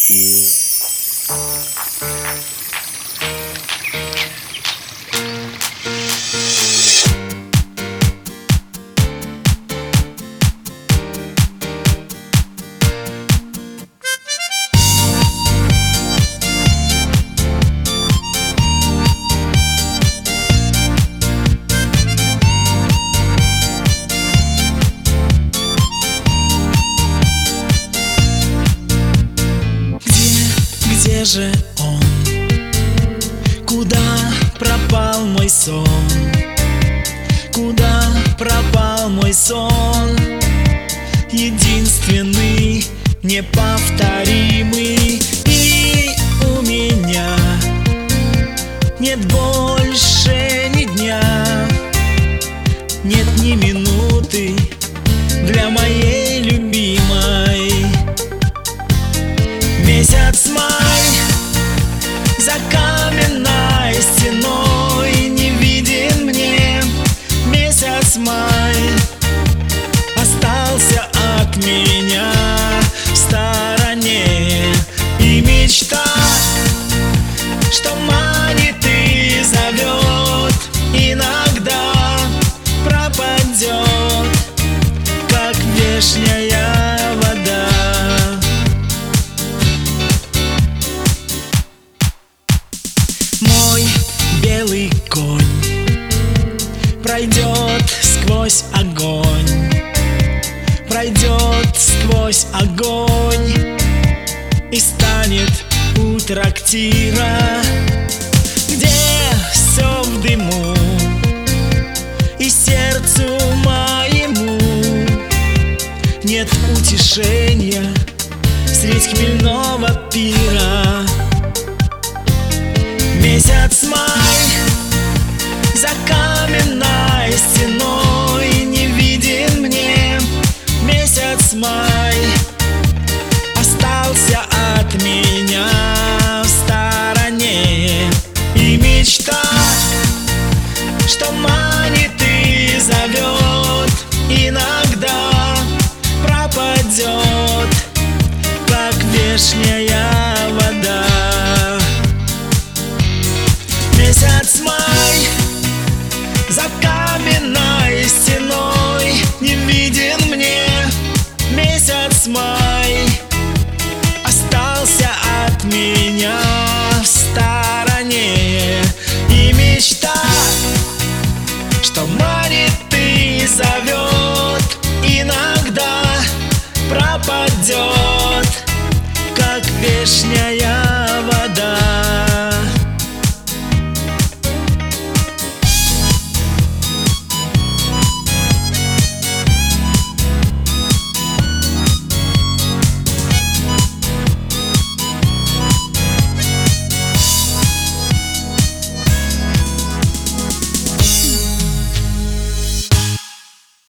Где же он? Куда пропал мой сон? Куда пропал мой сон? Единственный, неповторимый. И у меня нет больше ни дня, нет ни минуты для моей любимой. Месяц май за каменной стеной не виден мне. Месяц май остался от меня в стороне. И мечта, что манит и зовет, иногда пропадет, как вешняя вода. Белый конь пройдет сквозь огонь, пройдет сквозь огонь и станет у трактира, где все в дыму, и сердцу моему нет утешения средь хмельного пира. Месяц май за каменной стеной не виден мне. Месяц май остался от меня в стороне. И мечта, что манит и зовет, иногда пропадет, как вешняя вода. Месяц май за каменной стеной не виден мне. Месяц май остался от меня в стороне. И мечта, что манит и зовет, иногда пропадет, как вешняя